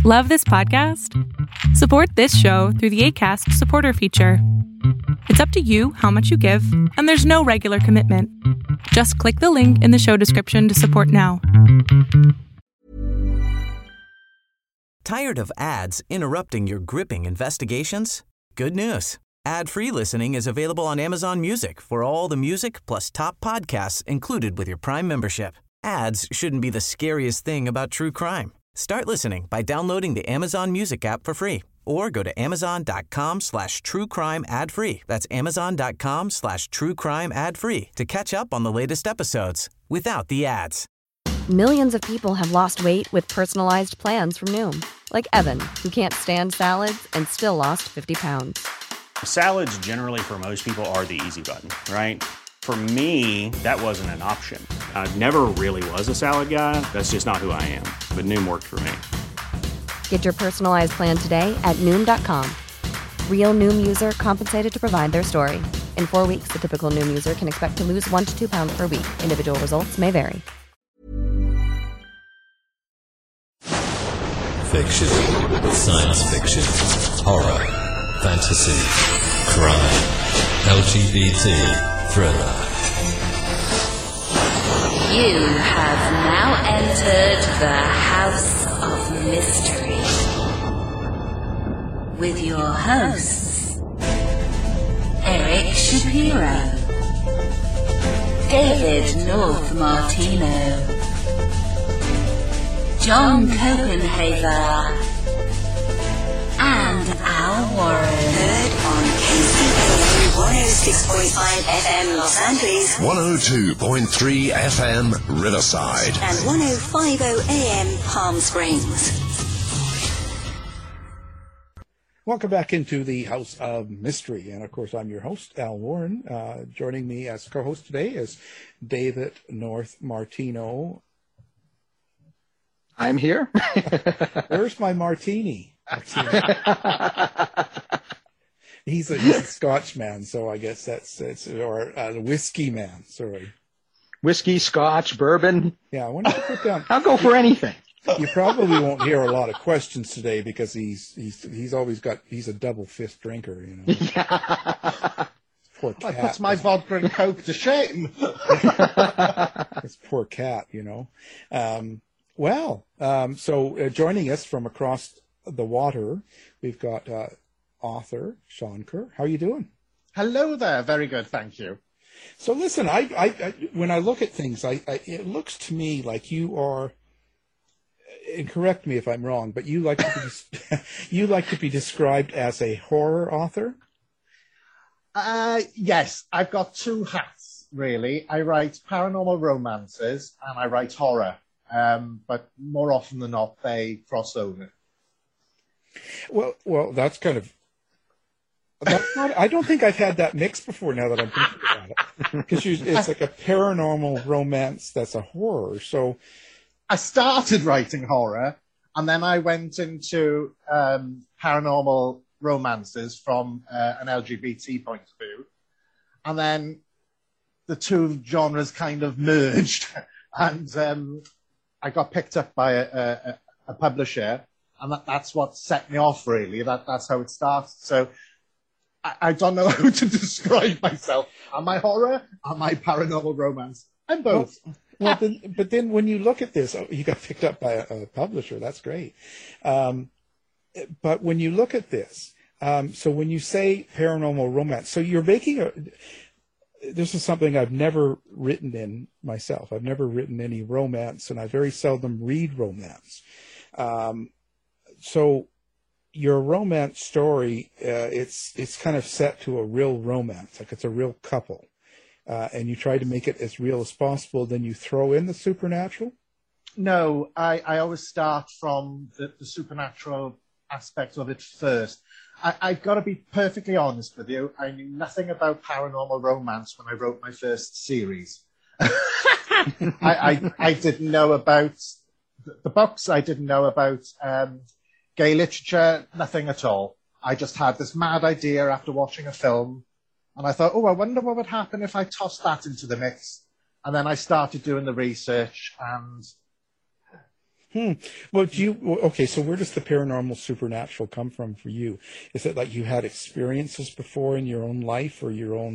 Love this podcast? Support this show through the Acast supporter feature. It's up to you how much you give, and there's no regular commitment. Just click the link in the show description to support now. Tired of ads interrupting your gripping investigations? Good news. Ad-free listening is available on Amazon Music for all the music plus top podcasts included with your Prime membership. Ads shouldn't be the scariest thing about true crime. Start listening by downloading the Amazon Music app for free or go to amazon.com/truecrime ad-free. That's amazon.com/truecrime ad-free to catch up on the latest episodes without the ads. Millions of people have lost weight with personalized plans from Noom. Like Evan, who can't stand salads and still lost 50 pounds. Salads generally for most people are the easy button, right? For me, that wasn't an option. I never really was a salad guy. That's just not who I am. But Noom worked for me. Get your personalized plan today at Noom.com. Real Noom user compensated to provide their story. In 4 weeks, the typical Noom user can expect to lose 1 to 2 pounds per week. Individual results may vary. Fiction, science fiction, horror, fantasy, crime, LGBT, thriller. You have now entered the House of Mystery with your hosts, Eric Shapiro, David North Martino, John Copenhaver, and Al Warren. Heard on KCAA 106.5 FM Los Angeles, 102.3 FM Riverside, and 105.0 AM Palm Springs. Welcome back into the House of Mystery. And, of course, I'm your host, Al Warren. Joining me as co-host today is David North Martino. I'm here. Where's my martini? He's a Scotch man, so I guess or a whiskey man, sorry. Whiskey, Scotch, bourbon. Yeah, I want to put down. I'll go for anything. You probably won't hear a lot of questions today because he's a double fist drinker, you know. Yeah. Poor cat. That puts my vodka and Coke to shame. This poor cat, you know. So joining us from across the water, we've got author Sean Kerr. How are you doing? Hello there. Very good, thank you. So listen, I when I look at things, it looks to me like you are. And correct me if I'm wrong, but you like to be described as a horror author. Yes, I've got two hats really. I write paranormal romances and I write horror. But more often than not, they cross over. Well, that's kind of. I don't think I've had that mix before. Now that I'm thinking about it, because it's like a paranormal romance that's a horror. So, I started writing horror, and then I went into paranormal romances from an LGBT point of view, and then the two genres kind of merged, and. I got picked up by a publisher, and that's what set me off, really. That's how it started. So I don't know how to describe myself. Am I horror? Am I paranormal romance? I'm both. But then when you look at this, you got picked up by a publisher. That's great. But when you look at this, so when you say paranormal romance, so you're making this is something I've never written in myself. I've never written any romance, and I very seldom read romance. So your romance story, it's kind of set to a real romance, like it's a real couple, and you try to make it as real as possible. Then you throw in the supernatural. No, I always start from the supernatural aspect of it first. I've got to be perfectly honest with you. I knew nothing about paranormal romance when I wrote my first series. I didn't know about the books. I didn't know about gay literature, nothing at all. I just had this mad idea after watching a film, and I thought, I wonder what would happen if I tossed that into the mix. And then I started doing the research, and Well, okay, so where does the paranormal supernatural come from for you? Is it like you had experiences before in your own life or your own,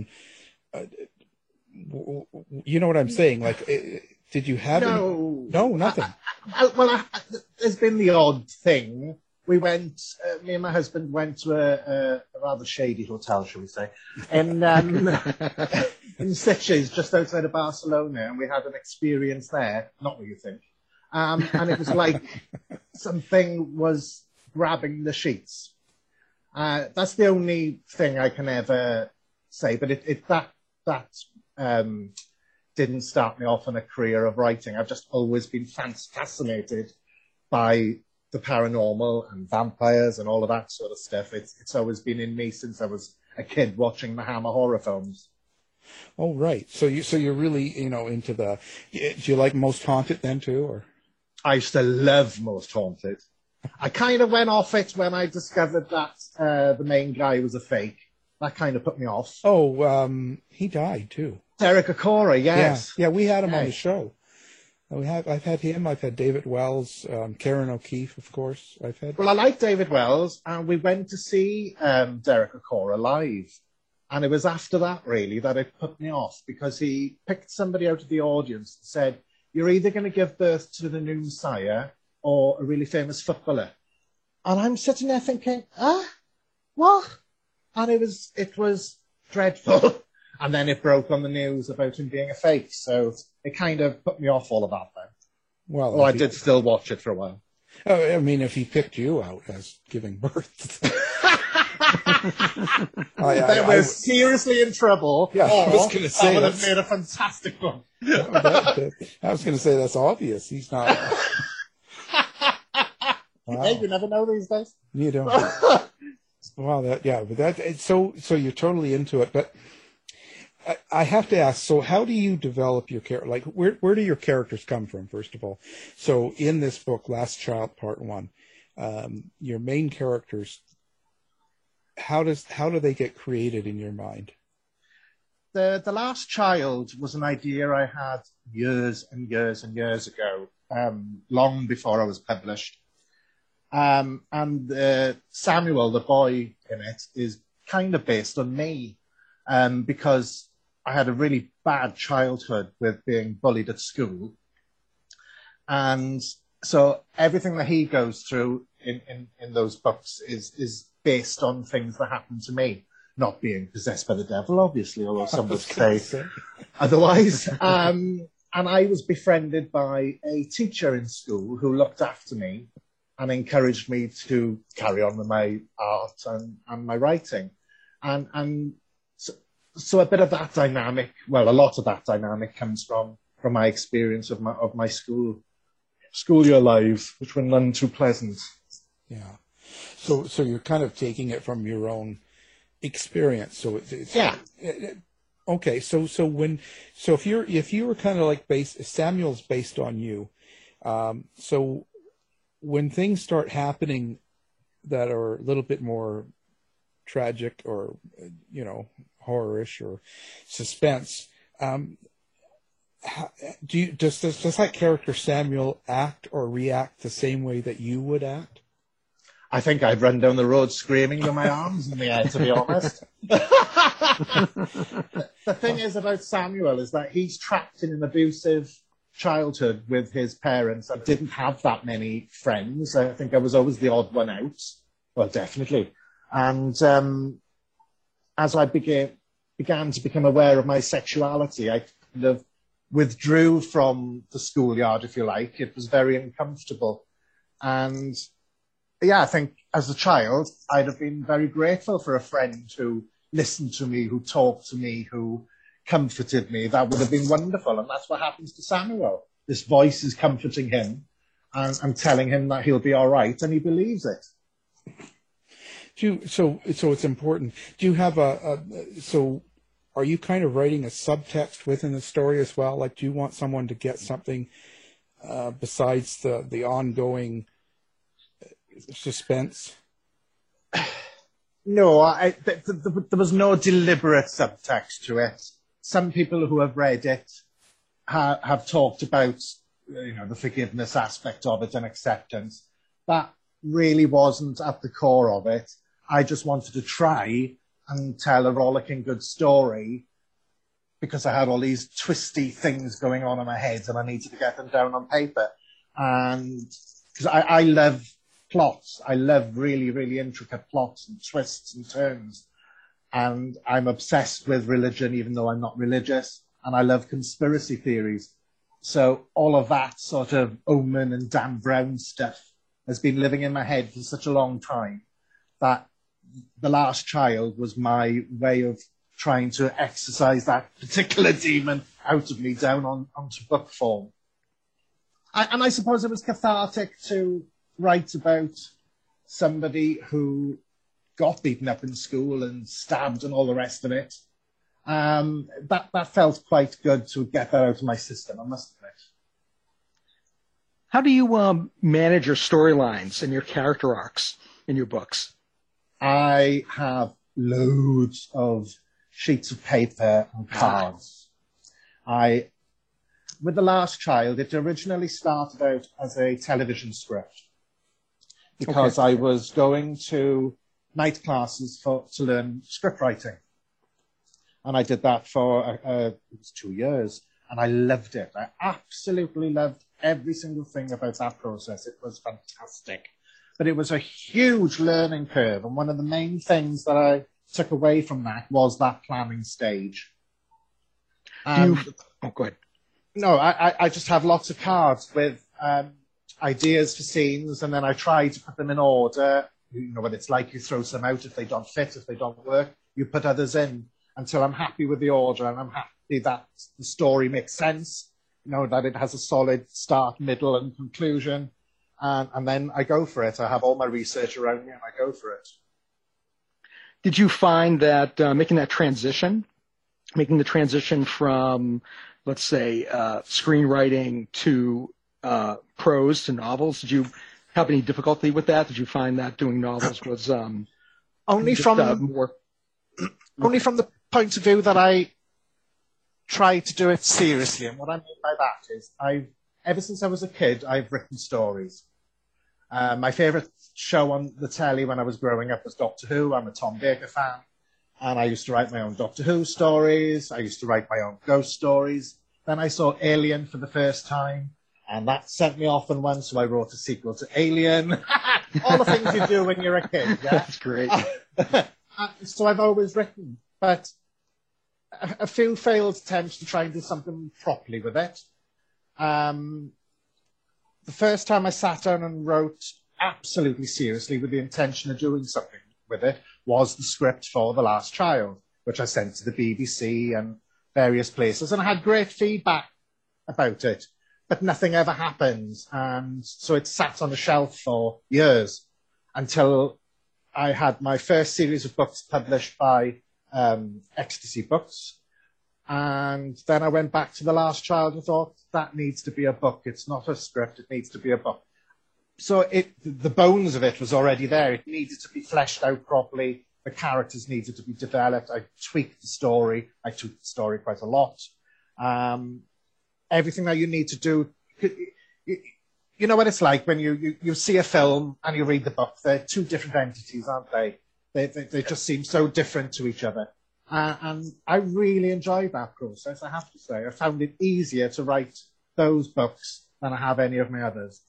you know what I'm saying? Like, did you have No, nothing. There's been the odd thing. We went, me and my husband went to a rather shady hotel, shall we say, in Sitges, just outside of Barcelona, and we had an experience there, not what you think. And it was like something was grabbing the sheets. That's the only thing I can ever say, but that didn't start me off on a career of writing. I've just always been fascinated by the paranormal and vampires and all of that sort of stuff. It's always been in me since I was a kid watching the Hammer horror films. Oh, right. So you're really, into the, do you like Most Haunted then too, or? I used to love Most Haunted. I kind of went off it when I discovered that the main guy was a fake. That kind of put me off. Oh, he died too. Derek Acorah, yes. Yeah, we had him on the show. I've had him. I've had David Wells, Karen O'Keefe, of course. Well, I like David Wells, and we went to see Derek Acorah live. And it was after that, really, that it put me off, because he picked somebody out of the audience and said, you're either going to give birth to the new Messiah or a really famous footballer. And I'm sitting there thinking, what? And it was dreadful. And then it broke on the news about him being a fake. So it kind of put me off all of that then. Well, I did still watch it for a while. I mean, if he picked you out as giving birth. Then we're seriously in trouble. Yeah, I was going to say that would have made a fantastic one. I was going to say that's obvious. He's not. Wow. Hey, you never know these days. You don't. Wow, so you're totally into it. But I have to ask, so how do you develop your character? Like, where do your characters come from, first of all? So in this book, Last Child Part 1, your main characters, how do they get created in your mind? The Last Child was an idea I had years and years and years ago, long before I was published. And Samuel, the boy in it, is kind of based on me, because I had a really bad childhood with being bullied at school. And so everything that he goes through in those books is based on things that happened to me. Not being possessed by the devil, obviously, although some would say otherwise. And I was befriended by a teacher in school who looked after me and encouraged me to carry on with my art and my writing. And so a bit of that dynamic, well, a lot of that dynamic comes from my experience of my school year lives, which were none too pleasant. Yeah. So you're kind of taking it from your own experience. So it's yeah. Okay. So if you were kind of like Samuel's based on you, so when things start happening that are a little bit more tragic or horror-ish or suspense, does that character Samuel act or react the same way that you would act? I think I'd run down the road screaming with my arms in the air, to be honest. The thing is about Samuel is that he's trapped in an abusive childhood with his parents. I didn't have that many friends. I think I was always the odd one out. Well, definitely. And as I began to become aware of my sexuality, I kind of withdrew from the schoolyard, if you like. It was very uncomfortable. And yeah, I think as a child, I'd have been very grateful for a friend who listened to me, who talked to me, who comforted me. That would have been wonderful. And that's what happens to Samuel. This voice is comforting him and telling him that he'll be all right, and he believes it. So it's important. Do you have so are you kind of writing a subtext within the story as well? Like, do you want someone to get something besides the ongoing suspense? No, there was no deliberate subtext to it. Some people who have read it have talked about the forgiveness aspect of it and acceptance. That really wasn't at the core of it. I just wanted to try and tell a rollicking good story because I had all these twisty things going on in my head and I needed to get them down on paper. And because I love plots, I love really, really intricate plots and twists and turns. And I'm obsessed with religion, even though I'm not religious. And I love conspiracy theories. So all of that sort of Omen and Dan Brown stuff has been living in my head for such a long time that The Last Child was my way of trying to exercise that particular demon out of me down onto book form. And I suppose it was cathartic to write about somebody who got beaten up in school and stabbed and all the rest of it. That felt quite good to get that out of my system, I must admit. How do you manage your storylines and your character arcs in your books? I have loads of sheets of paper and cards. With The Last Child, it originally started out as a television script because I was going to night classes to learn script writing. And I did that for it was 2 years, and I loved it. I absolutely loved every single thing about that process. It was fantastic. But it was a huge learning curve, and one of the main things that I took away from that was that planning stage. Oh, go ahead. No, I just have lots of cards with ideas for scenes, and then I try to put them in order. You know what it's like, you throw some out if they don't fit, if they don't work, you put others in until I'm happy with the order and I'm happy that the story makes sense, that it has a solid start, middle and conclusion. And then I go for it. I have all my research around me and I go for it. Did you find that making the transition from, let's say, screenwriting to prose to novels, did you have any difficulty with that? Did you find that doing novels was only from the point of view that I try to do it seriously? And what I mean by that is ever since I was a kid, I've written stories. My favourite show on the telly when I was growing up was Doctor Who. I'm a Tom Baker fan. And I used to write my own Doctor Who stories. I used to write my own ghost stories. Then I saw Alien for the first time. And that sent me off on one, so I wrote a sequel to Alien. All the things you do when you're a kid. Yeah? That's great. So I've always written. But a few failed attempts to try and do something properly with it. The first time I sat down and wrote absolutely seriously with the intention of doing something with it was the script for The Last Child, which I sent to the BBC and various places. And I had great feedback about it, but nothing ever happened. And so it sat on the shelf for years until I had my first series of books published by Ecstasy Books. And then I went back to The Last Child and thought, that needs to be a book. It's not a script. It needs to be a book. So the bones of it was already there. It needed to be fleshed out properly. The characters needed to be developed. I tweaked the story. I tweaked the story quite a lot. Everything that you need to do. You know what it's like when you see a film and you read the book. They're two different entities, aren't they? They just seem so different to each other. And I really enjoyed that process, I have to say. I found it easier to write those books than I have any of my others.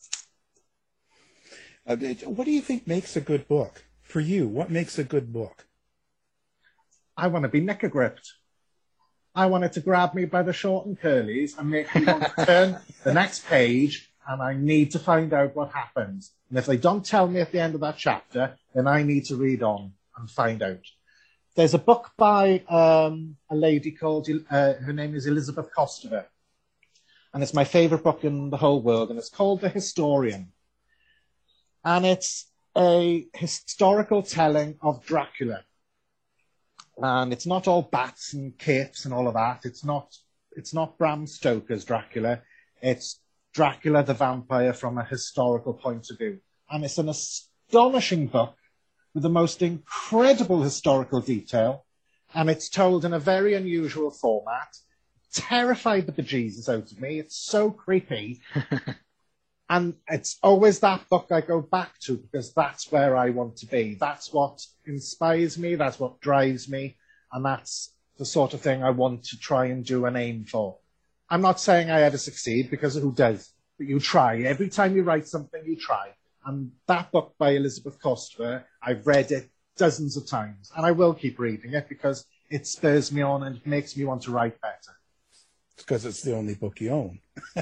What do you think makes a good book? For you, what makes a good book? I want to be knicker-gripped. I want it to grab me by the short and curlies and make me want to turn the next page, and I need to find out what happens. And if they don't tell me at the end of that chapter, then I need to read on and find out. There's a book by a lady called, her name is Elizabeth Kostova, and it's my favourite book in the whole world, and it's called The Historian. And it's a historical telling of Dracula. And it's not all bats and capes and all of that. It's not Bram Stoker's Dracula. It's Dracula the vampire from a historical point of view. And it's an astonishing book with the most incredible historical detail. And it's told in a very unusual format. terrified the bejesus out of me. It's so creepy. And it's always that book I go back to because that's where I want to be. That's what inspires me. That's what drives me. And that's the sort of thing I want to try and do and aim for. I'm not saying I ever succeed because who does? But you try. Every time you write something, you try. And that book by Elizabeth Kostler, I've read it dozens of times. And I will keep reading it because it spurs me on and it makes me want to write better. It's because it's the only book you own.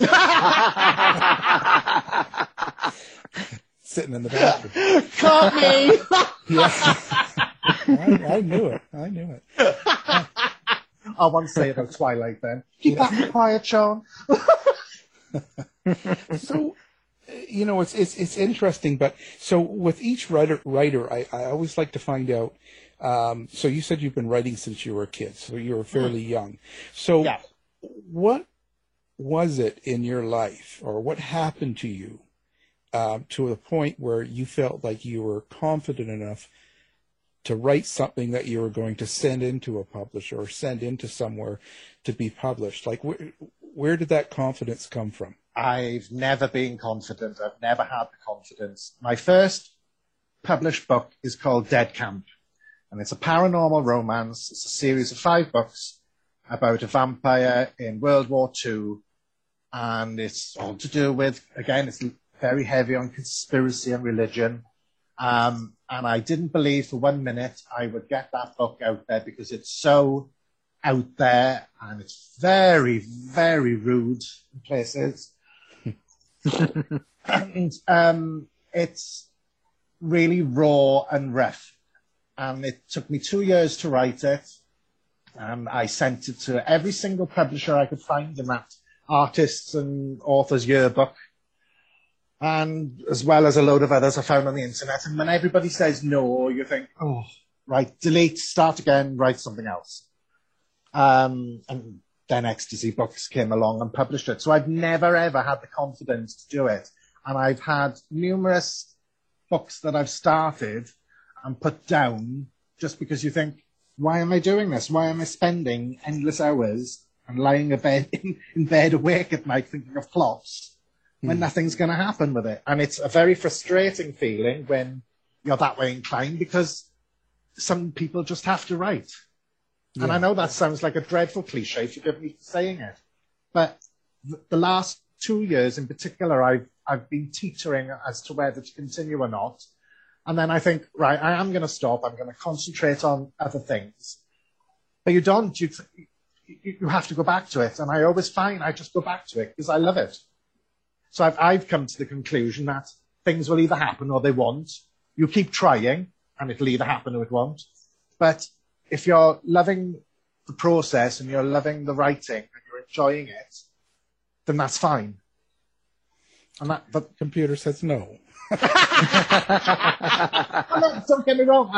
Sitting in the bathroom. Caught me! Yeah. I knew it. I want to say about Twilight then. Keep that quiet, Sean. So, it's interesting, but so with each writer, I always like to find out. So you said you've been writing since you were a kid, so you were fairly young. So yeah. What was it in your life, or what happened to you to the point where you felt like you were confident enough to write something that you were going to send into a publisher or send into somewhere to be published? Like, where did that confidence come from? I've never been confident. I've never had the confidence. My first published book is called Dead Camp, and it's a paranormal romance. It's a series of 5 books about a vampire in World War II, and it's all to do with, again, it's very heavy on conspiracy and religion. And I didn't believe for 1 minute I would get that book out there because it's so out there and it's very, very rude in places. And it's really raw and rough. And it took me 2 years to write it. And I sent it to every single publisher I could find in that artists and authors yearbook, and as well as a load of others I found on the internet. And when everybody says no, you think, oh, right, delete, start again, write something else. And then Ecstasy Books came along and published it. So I've never, ever had the confidence to do it. And I've had numerous books that I've started and put down just because you think, why am I doing this? Why am I spending endless hours and lying in bed awake at night thinking of plots when nothing's going to happen with it? And it's a very frustrating feeling when you're that way inclined because some people just have to write. Yeah. And I know that sounds like a dreadful cliche, forgive me for saying it, but the last 2 years in particular, I've been teetering as to whether to continue or not. And then I think, right, I am going to stop. I'm going to concentrate on other things. But you don't. You have to go back to it. And I always find I just go back to it because I love it. So I've come to the conclusion that things will either happen or they won't. You keep trying and it'll either happen or it won't. But if you're loving the process and you're loving the writing and you're enjoying it, then that's fine. And the computer says no. Don't get me wrong.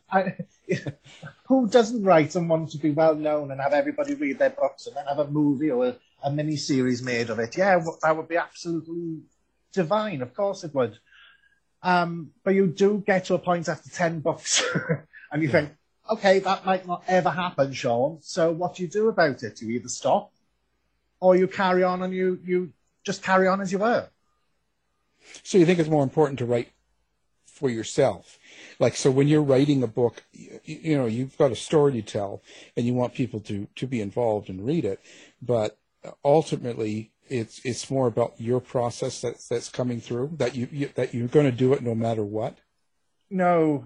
Who doesn't write and want to be well known and have everybody read their books and then have a movie or a mini series made of it? Yeah, that would be absolutely divine. Of course it would. But you do get to a point after 10 books and you think, okay, that might not ever happen, Sean. So what do you do about it? You either stop or you carry on and you just carry on as you were. So you think it's more important to write for yourself? Like, so when you're writing a book, you've got a story to tell and you want people to be involved and read it. But ultimately, it's more about your process that's coming through, that you're going to do it no matter what? No.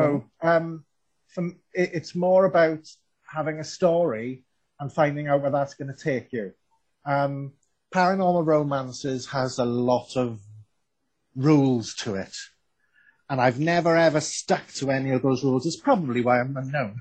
It's more about having a story and finding out where that's going to take you. Paranormal Romances has a lot of rules to it, and I've never ever stuck to any of those rules. It's probably why I'm unknown.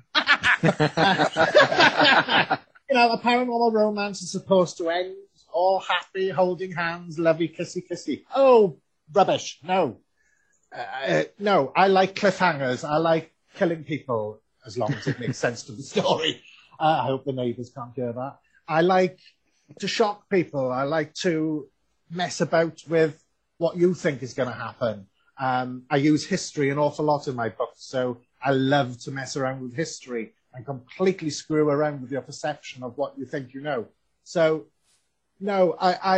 A paranormal romance is supposed to end all happy, holding hands, lovey, kissy. Oh, rubbish! No, no. I like cliffhangers. I like killing people as long as it makes sense to the story. I hope the neighbours can't hear that. I like to shock people. I like to mess about with what you think is going to happen. I use history an awful lot in my books, so I love to mess around with history and completely screw around with your perception of what you think you know. So, no,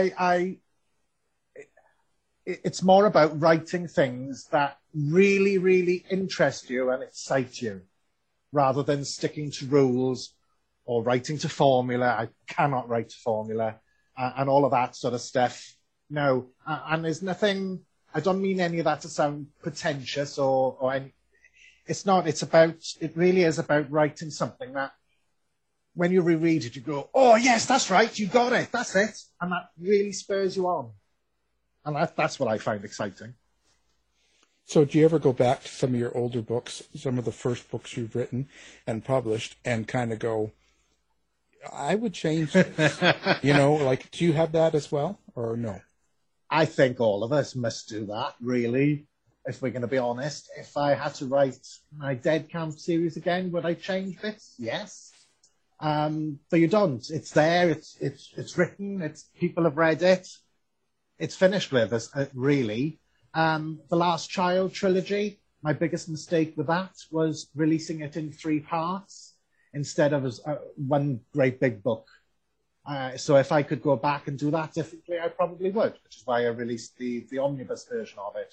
it's more about writing things that really, really interest you and excite you, rather than sticking to rules or writing to formula. I cannot write to formula and all of that sort of stuff. No, and there's nothing. I don't mean any of that to sound pretentious or any. It's not. It really is about writing something that, when you reread it, you go, "Oh yes, that's right, you got it, that's it," and that really spurs you on. And that's what I find exciting. So do you ever go back to some of your older books, some of the first books you've written and published, and kind of go, I would change this? Like, do you have that as well, or no? I think all of us must do that, really, if we're going to be honest. If I had to write my Dead Camp series again, would I change bits? Yes. But you don't. It's there, it's written, people have read it. It's finished with us, really. The Last Child trilogy, my biggest mistake with that was releasing it in 3 parts instead of as one great big book. So if I could go back and do that differently, I probably would, which is why I released the omnibus version of it.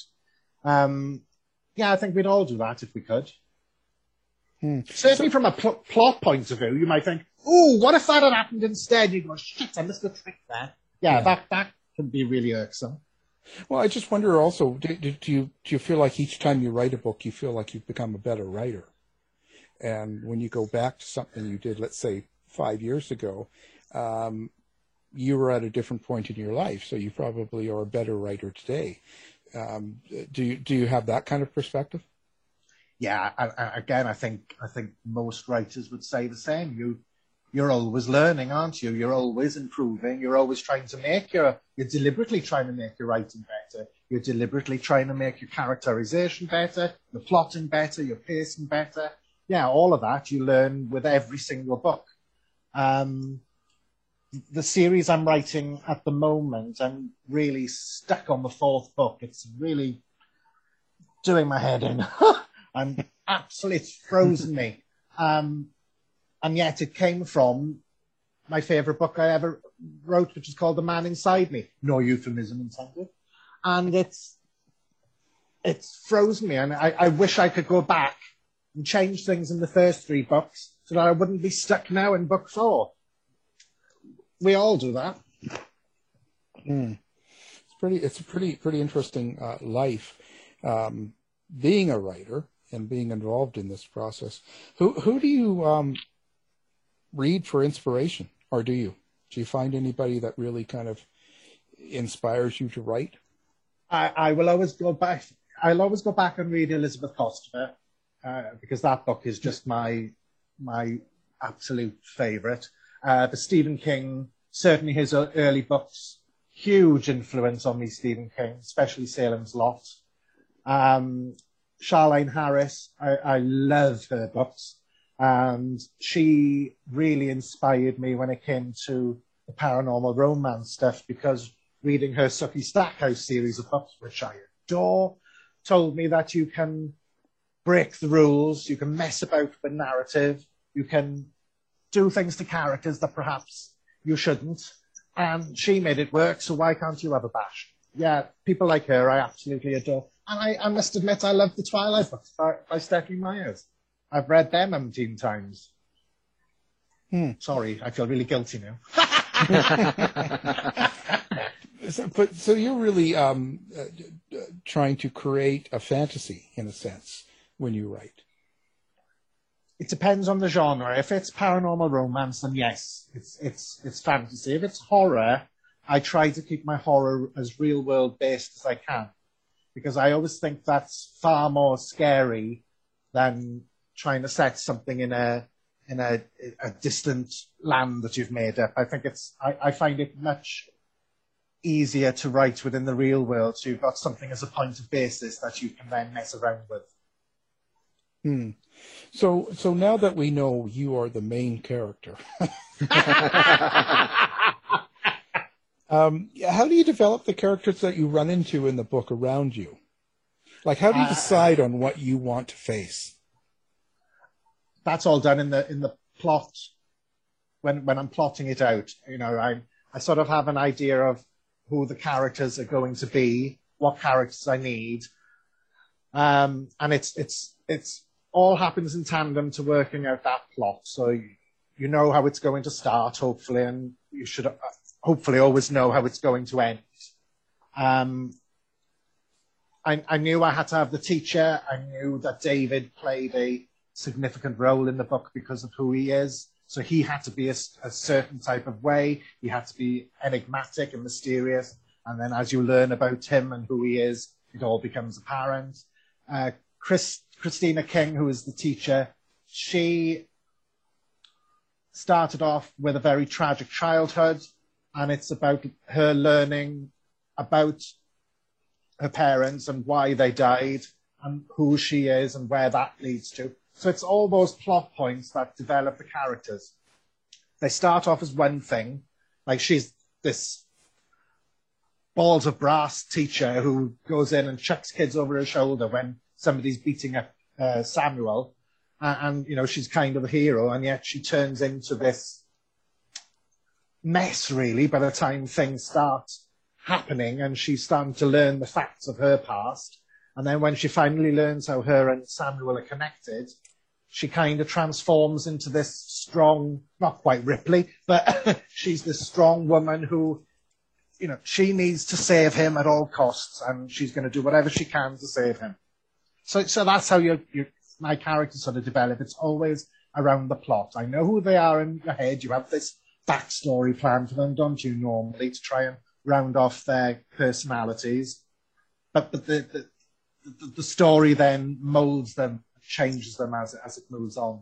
I think we'd all do that if we could. Certainly from a plot point of view, you might think, "Oh, what if that had happened instead?" You go, "Shit, I missed the trick there." Yeah. That can be really irksome. Well, I just wonder also, do you feel like each time you write a book, you feel like you've become a better writer? And when you go back to something you did, let's say 5 years ago, you were at a different point in your life, so you probably are a better writer today. Do you have that kind of perspective? Yeah, again, I think most writers would say the same. You're always learning, aren't you? You're always improving. You're always trying to you're deliberately trying to make your writing better. You're deliberately trying to make your characterization better, your plotting better, your pacing better. Yeah, all of that you learn with every single book. The series I'm writing at the moment, I'm really stuck on the 4th book. It's really doing my head in. I'm absolutely, it's frozen me. And yet it came from my favorite book I ever wrote, which is called The Man Inside Me. No euphemism intended. And it's frozen me. And I wish I could go back and change things in the first 3 books so that I wouldn't be stuck now in book 4. We all do that. It's a pretty interesting life, being a writer and being involved in this process. Who do you read for inspiration, or do you find anybody that really kind of inspires you to write? I will always go back. I'll always go back and read Elizabeth Kostover because that book is just my absolute favorite. But Stephen King, certainly his early books, huge influence on me. Stephen King, especially Salem's Lot. Charlaine Harris, I love her books. And she really inspired me when it came to the paranormal romance stuff, because reading her Sookie Stackhouse series of books, which I adore, told me that you can break the rules, you can mess about with the narrative, you can do things to characters that perhaps you shouldn't, and she made it work, so why can't you have a bash? Yeah, people like her I absolutely adore. And I must admit I love the Twilight books by Stephanie Myers. I've read them 17 times. Sorry, I feel really guilty now. So you're really trying to create a fantasy, in a sense, when you write. It depends on the genre. If it's paranormal romance, then yes, it's fantasy. If it's horror, I try to keep my horror as real world based as I can, because I always think that's far more scary than trying to set something in a distant land that you've made up. I think I find it much easier to write within the real world, so you've got something as a point of basis that you can then mess around with. So now that we know you are the main character, how do you develop the characters that you run into in the book around you? Like, how do you decide on what you want to face? That's all done in the plot when I'm plotting it out. You know, I sort of have an idea of who the characters are going to be, what characters I need, and it's all happens in tandem to working out that plot. So you know how it's going to start, hopefully, and you should hopefully always know how it's going to end. I knew I had to have the teacher. I knew that David played a significant role in the book because of who he is. So he had to be a certain type of way. He had to be enigmatic and mysterious. And then as you learn about him and who he is, it all becomes apparent. Christina King, who is the teacher, she started off with a very tragic childhood, and it's about her learning about her parents and why they died and who she is and where that leads to. So it's all those plot points that develop the characters. They start off as one thing, like she's this balls of brass teacher who goes in and chucks kids over her shoulder when somebody's beating up Samuel. And, you know, she's kind of a hero, and yet she turns into this mess, really, by the time things start happening and she's starting to learn the facts of her past. And then when she finally learns how her and Samuel are connected, she kind of transforms into this strong, not quite Ripley, but she's this strong woman who, you know, she needs to save him at all costs, and she's going to do whatever she can to save him. So that's how my characters sort of develop. It's always around the plot. I know who they are in your head. You have this backstory plan for them, don't you, normally, to try and round off their personalities. But the story then molds them, changes them as it moves on.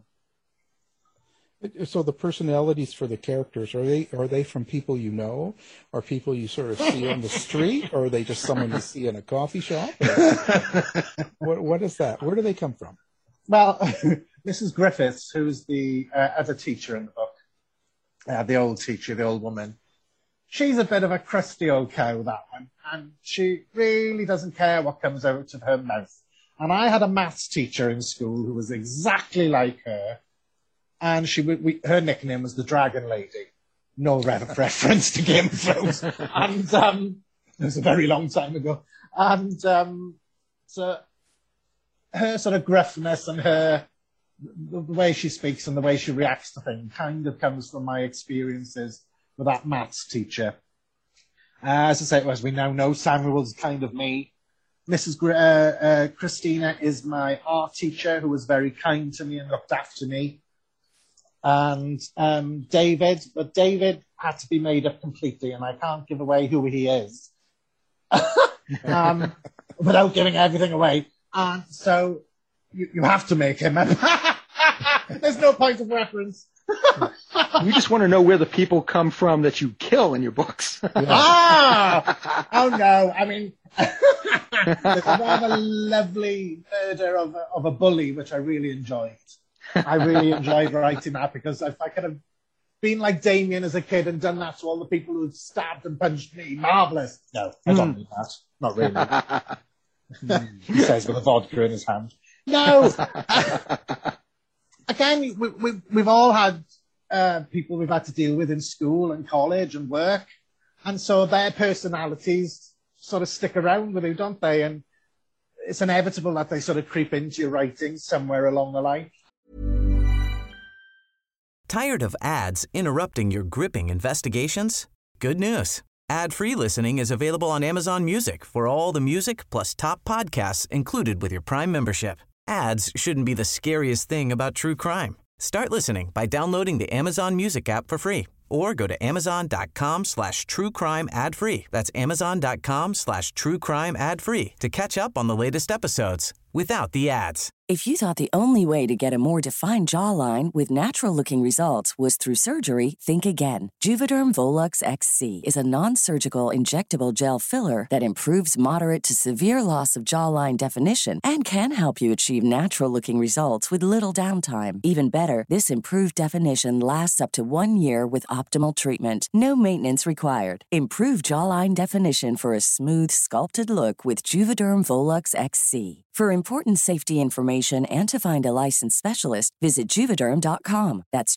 So the personalities for the characters, are they from people you know, or people you sort of see on the street, or are they just someone you see in a coffee shop? What is that? Where do they come from? Well, Mrs. Griffiths, who's the other teacher in the book, the old teacher, the old woman, she's a bit of a crusty old cow, that one, and she really doesn't care what comes out of her mouth. And I had a maths teacher in school who was exactly like her, and her nickname was the Dragon Lady. No reference to Game of Thrones. And it was a very long time ago. And so her sort of gruffness and the way she speaks and the way she reacts to things kind of comes from my experiences with that maths teacher. As I say, as we now know, Samuel's kind of me. Mrs. Christina is my art teacher, who was very kind to me and looked after me. And David had to be made up completely, and I can't give away who he is without giving everything away. And so you have to make him up. There's no point of reference. We just want to know where the people come from that you kill in your books. Oh no! I mean, there's a rather lovely murder of a bully, which I really enjoyed. I really enjoyed writing that, because if I could have been like Damien as a kid and done that to all the people who stabbed and punched me, marvellous. No, I don't mean that. Not really. He says with a vodka in his hand. No. Again, we've all had people we've had to deal with in school and college and work, and so their personalities sort of stick around with you, don't they? And it's inevitable that they sort of creep into your writing somewhere along the line. Tired of ads interrupting your gripping investigations? Good news. Ad-free listening is available on Amazon Music for all the music plus top podcasts included with your Prime membership. Ads shouldn't be the scariest thing about true crime. Start listening by downloading the Amazon Music app for free, or go to amazon.com/truecrime ad-free. That's amazon.com/truecrime ad-free to catch up on the latest episodes without the ads. If you thought the only way to get a more defined jawline with natural-looking results was through surgery, think again. Juvederm Volux XC is a non-surgical injectable gel filler that improves moderate to severe loss of jawline definition and can help you achieve natural-looking results with little downtime. Even better, this improved definition lasts up to 1 year with optimal treatment. No maintenance required. Improve jawline definition for a smooth, sculpted look with Juvederm Volux XC. For important safety information and to find a licensed specialist, visit Juvederm.com. That's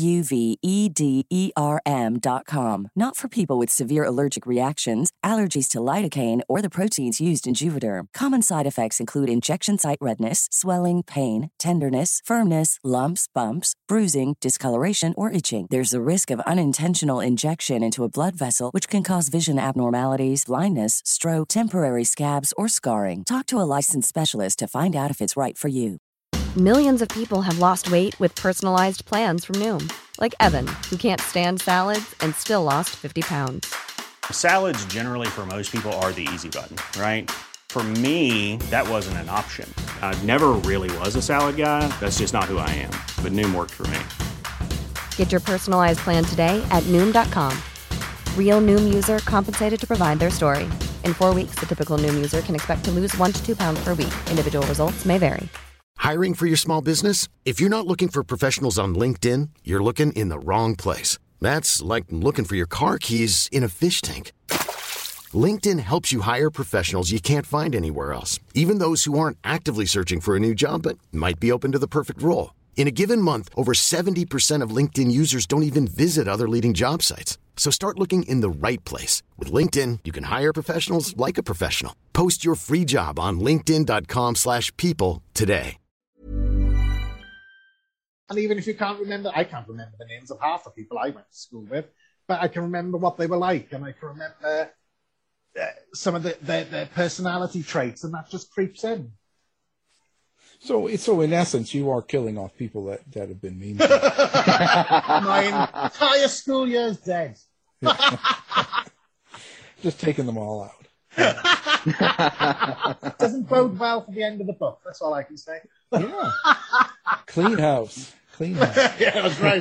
JUVEDERM.com. Not for people with severe allergic reactions, allergies to lidocaine, or the proteins used in Juvederm. Common side effects include injection site redness, swelling, pain, tenderness, firmness, lumps, bumps, bruising, discoloration, or itching. There's a risk of unintentional injection into a blood vessel, which can cause vision abnormalities, blindness, stroke, temporary scabs, or scarring. Talk to a licensed specialist to find out if it's right for you. Millions of people have lost weight with personalized plans from Noom. Like Evan, who can't stand salads and still lost 50 pounds. Salads generally for most people are the easy button, right? For me, that wasn't an option. I never really was a salad guy. That's just not who I am. But Noom worked for me. Get your personalized plan today at Noom.com. Real Noom user compensated to provide their story. In 4 weeks, the typical Noom user can expect to lose 1 to 2 pounds per week. Individual results may vary. Hiring for your small business? If you're not looking for professionals on LinkedIn, you're looking in the wrong place. That's like looking for your car keys in a fish tank. LinkedIn helps you hire professionals you can't find anywhere else, even those who aren't actively searching for a new job but might be open to the perfect role. In a given month, over 70% of LinkedIn users don't even visit other leading job sites. So start looking in the right place. With LinkedIn, you can hire professionals like a professional. Post your free job on linkedin.com/people today. And even if you can't remember, I can't remember the names of half the people I went to school with, but I can remember what they were like, and I can remember some of their personality traits, and that just creeps in. So in essence, you are killing off people that have been mean to you. My entire school year is dead. Just taking them all out. Doesn't bode well for the end of the book. That's all I can say. Yeah. Clean house. Yeah, that's right.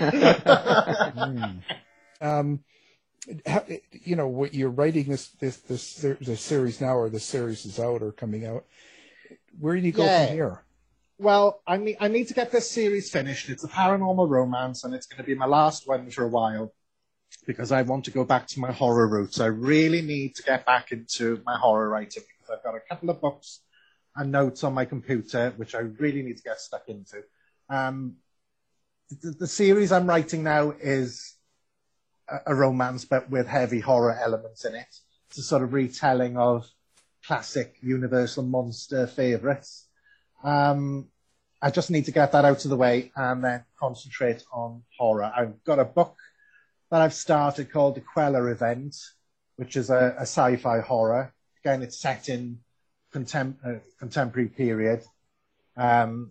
What you're writing this series now, or the series is out or coming out. Where do you go from here? Well, I need to get this series finished. It's a paranormal romance, and it's going to be my last one for a while because I want to go back to my horror roots. I really need to get back into my horror writing because I've got a couple of books and notes on my computer, which I really need to get stuck into. The series I'm writing now is a romance, but with heavy horror elements in it. It's a sort of retelling of classic Universal monster favourites. I just need to get that out of the way and then concentrate on horror. I've got a book that I've started called The Queller Event, which is a sci-fi horror. Again, it's set in contemporary period. And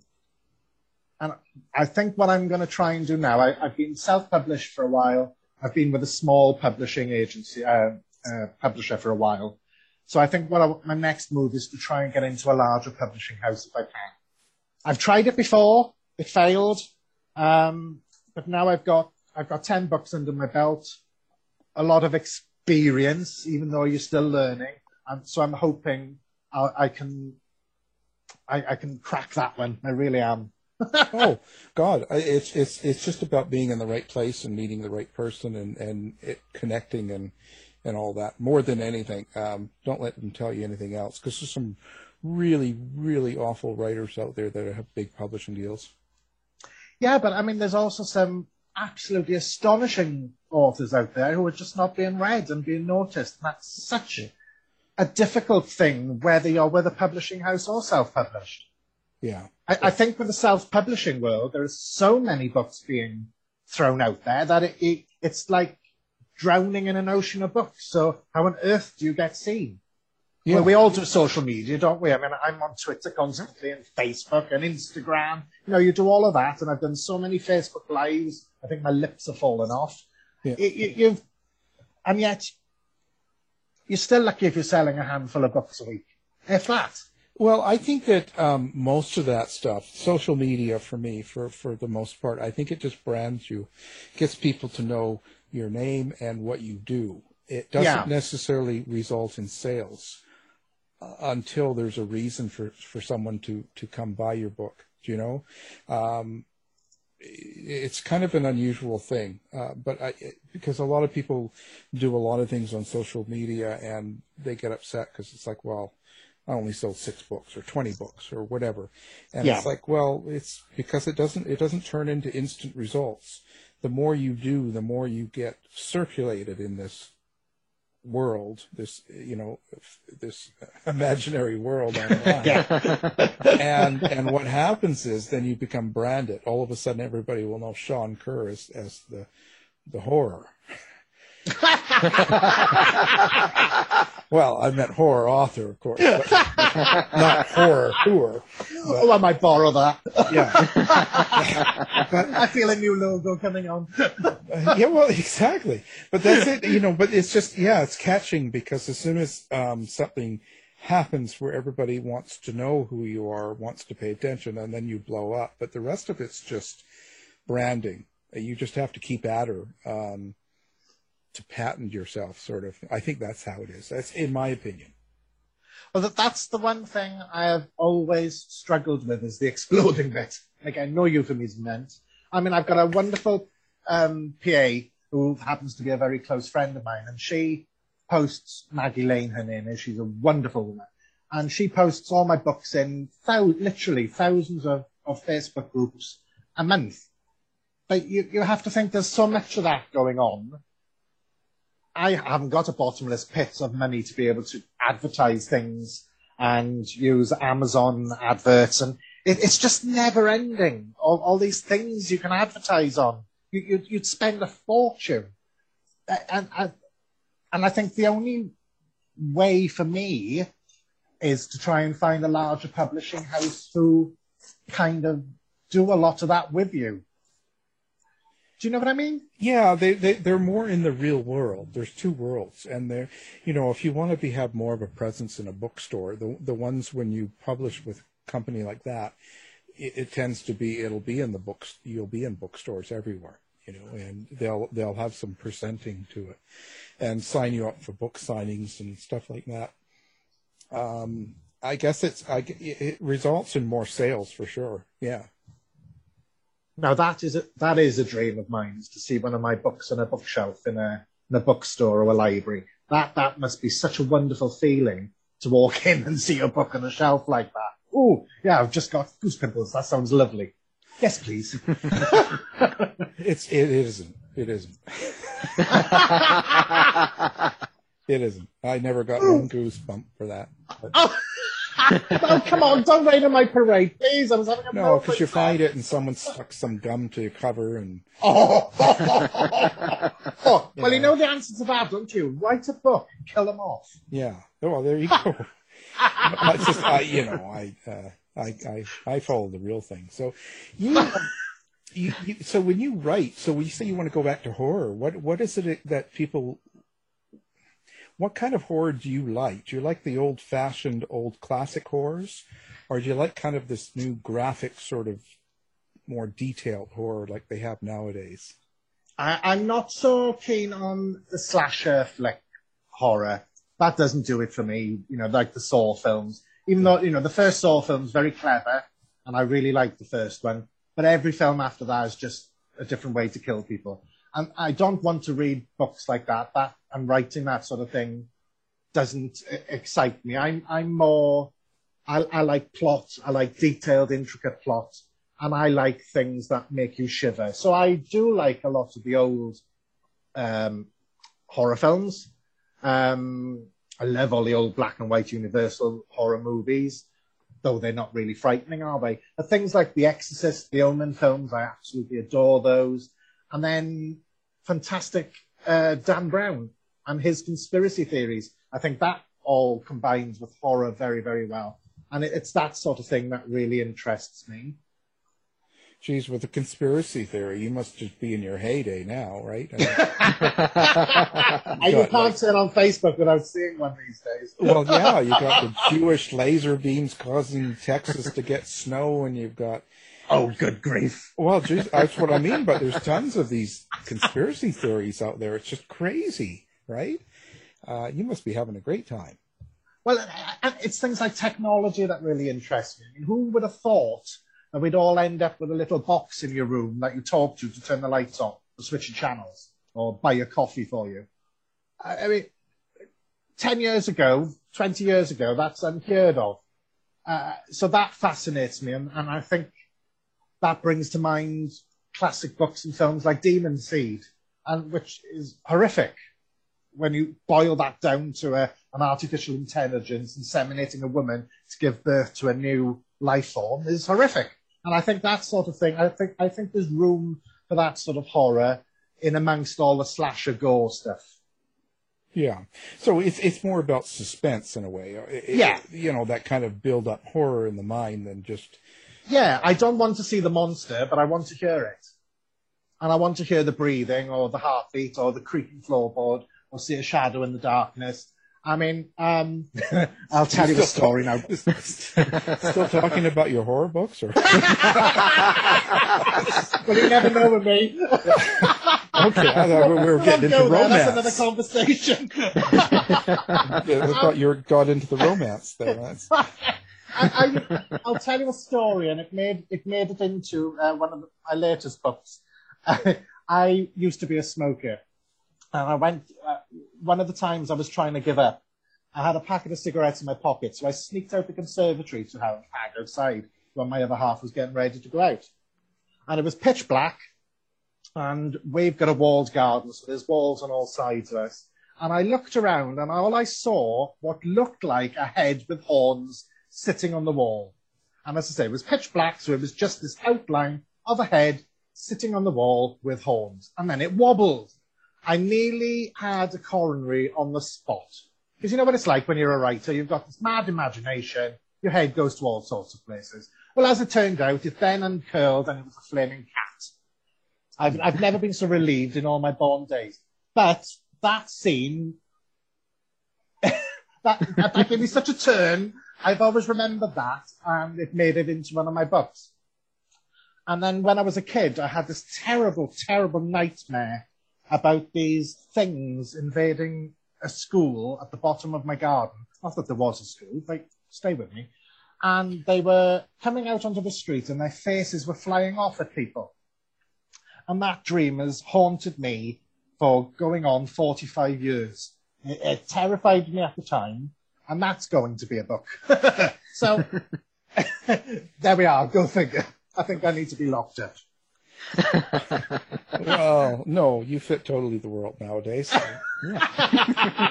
I think what I'm going to try and do now, I've been self-published for a while. I've been with a small publishing agency, publisher for a while. So I think my next move is to try and get into a larger publishing house if I can. I've tried it before, it failed, but now I've got 10 books under my belt, a lot of experience, even though you're still learning, and so I'm hoping I can crack that one. I really am. Oh God, it's just about being in the right place and meeting the right person and it connecting and all that, more than anything. Don't let them tell you anything else, because there's some really, really awful writers out there that have big publishing deals. Yeah, but I mean, there's also some absolutely astonishing authors out there who are just not being read and being noticed. And that's such a difficult thing, whether you're with a publishing house or self-published. Yeah. I think with the self-publishing world, there are so many books being thrown out there that it's like drowning in an ocean of books. So how on earth do you get seen? Yeah. Well, we all do social media, don't we? I mean, I'm on Twitter constantly and Facebook and Instagram. You do all of that, and I've done so many Facebook Lives. I think my lips have fallen off. Yeah. And yet, you're still lucky if you're selling a handful of books a week, if that. Well, I think that most of that stuff, social media for me, for the most part, I think it just brands you, gets people to know your name and what you do. It doesn't necessarily result in sales until there's a reason for someone to come buy your book. It's kind of an unusual thing, but because a lot of people do a lot of things on social media and they get upset because it's like, well, I only sold 6 books or 20 books or whatever. And it's like, well, it's because it doesn't turn into instant results. The more you do, the more you get circulated in this world, this imaginary world online. And what happens is then you become branded. All of a sudden everybody will know Sean Kerr as the horror. Well, I meant horror author, of course, but not horror tour. Oh, I might borrow that. Yeah. But I feel a new logo coming on. Yeah, well, exactly. But that's it, but it's just, it's catching, because as soon as something happens where everybody wants to know who you are, wants to pay attention, and then you blow up. But the rest of it's just branding. You just have to keep at her. To patent yourself, sort of. I think that's how it is. That's in my opinion. Well, that's the one thing I have always struggled with, is the exploding bit. Again, no euphemism meant. I mean, I've got a wonderful PA who happens to be a very close friend of mine, and she posts, Maggie Lane, her name is, she's a wonderful woman, and she posts all my books in literally thousands of Facebook groups a month. But you have to think there's so much of that going on. I haven't got a bottomless pit of money to be able to advertise things and use Amazon adverts, and it's just never ending. All these things you can advertise on, you'd spend a fortune, and I think the only way for me is to try and find a larger publishing house who kind of do a lot of that with you. Do you know what I mean? Yeah, they're more in the real world. There's 2 worlds, and they're, if you want to have more of a presence in a bookstore, the ones when you publish with a company like that, it tends to be, it'll be in the books. You'll be in bookstores everywhere, and they'll have some presenting to it, and sign you up for book signings and stuff like that. I guess it results in more sales for sure. Yeah. Now that is a dream of mine, is to see one of my books on a bookshelf in a bookstore or a library. That must be such a wonderful feeling, to walk in and see a book on a shelf like that. Oh, yeah, I've just got goose pimples. That sounds lovely. Yes, please. It isn't. It isn't. I never got one goosebump for that. But... Oh, come on, don't rain on my parade, please. I was having a No, because you find it and someone stuck some gum to your cover and... Well, you know the answer to that, don't you? Write a book and kill them off. Yeah. Well, there you go. It's just, I follow the real thing. So so when you write, so when you say you want to go back to horror, what is it that people... What kind of horror do you like? Do you like the old-fashioned, old classic horrors? Or do you like kind of this new graphic, sort of more detailed horror like they have nowadays? I'm not so keen on the slasher flick horror. That doesn't do it for me, like the Saw films. Even though, the first Saw film's very clever, and I really liked the first one. But every film after that is just a different way to kill people. And I don't want to read books like that. And writing that sort of thing doesn't excite me. I'm more, I like plot. I like detailed, intricate plot. And I like things that make you shiver. So I do like a lot of the old horror films. I love all the old black and white Universal horror movies, though they're not really frightening, are they? But things like The Exorcist, the Omen films, I absolutely adore those. And then fantastic Dan Brown and his conspiracy theories. I think that all combines with horror very, very well. And it's that sort of thing that really interests me. Geez, with a conspiracy theory, you must just be in your heyday now, right? You can't sit on Facebook without seeing one these days. Well, yeah, you got the Jewish laser beams causing Texas to get snow, and you've got... Oh, good grief. Well, geez, that's what I mean, but there's tons of these conspiracy theories out there. It's just crazy, right? You must be having a great time. Well, it's things like technology that really interest me. I mean, who would have thought that we'd all end up with a little box in your room that you talk to turn the lights on, or switch your channels, or buy your coffee for you? I mean, 10 years ago, 20 years ago, that's unheard of. So that fascinates me, and I think that brings to mind classic books and films like Demon Seed, and which is horrific when you boil that down to an artificial intelligence inseminating a woman to give birth to a new life form is horrific. And I think that sort of thing, I think there's room for that sort of horror in amongst all the slasher gore stuff. Yeah. So it's more about suspense in a way. That kind of build up horror in the mind than just... Yeah, I don't want to see the monster, but I want to hear it. And I want to hear the breathing or the heartbeat or the creaking floorboard or see a shadow in the darkness. I mean, I'll tell you the story now. Still talking about your horror books? Or? Well, you never know with me. Okay, I thought we were getting into romance. That's another conversation. I thought you got into the romance there. I'll tell you a story, and it made it into one of my latest books. I used to be a smoker, and I went. One of the times I was trying to give up, I had a packet of cigarettes in my pocket, so I sneaked out the conservatory to have a fag outside when my other half was getting ready to go out. And it was pitch black, and we've got a walled garden, so there's walls on all sides of us. And I looked around, and all I saw what looked like a head with horns sitting on the wall. And as I say, it was pitch black, so it was just this outline of a head sitting on the wall with horns. And then it wobbled. I nearly had a coronary on the spot. Because you know what it's like when you're a writer? You've got this mad imagination. Your head goes to all sorts of places. Well, as it turned out, it then uncurled and it was a flaming cat. I've never been so relieved in all my born days. But that scene, that gave me such a turn. I've always remembered that, and it made it into one of my books. And then when I was a kid, I had this terrible, terrible nightmare about these things invading a school at the bottom of my garden. Not that there was a school, but stay with me. And they were coming out onto the street and their faces were flying off at people. And that dream has haunted me for going on 45 years. It terrified me at the time, and that's going to be a book. So, there we are, go figure. I think I need to be locked up. Well, no, you fit totally the world nowadays. So, yeah.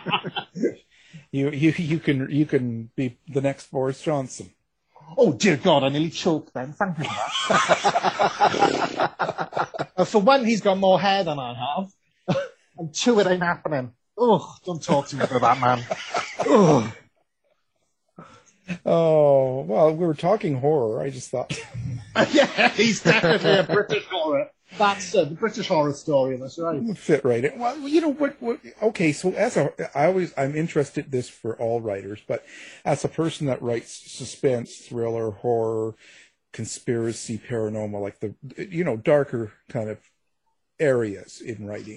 You can be the next Boris Johnson. Oh dear God, I nearly choked then. Thank you for that. For one, he's got more hair than I have, and two, it ain't happening. Oh, don't talk to me about that, man. Oh. Oh, well, we were talking horror. I just thought. Yeah, he's definitely a British horror. That's the British horror story, that's right. Fit right in. Well, you know what? Okay, so I'm interested in this for all writers, but as a person that writes suspense, thriller, horror, conspiracy, paranormal, like the darker kind of areas in writing,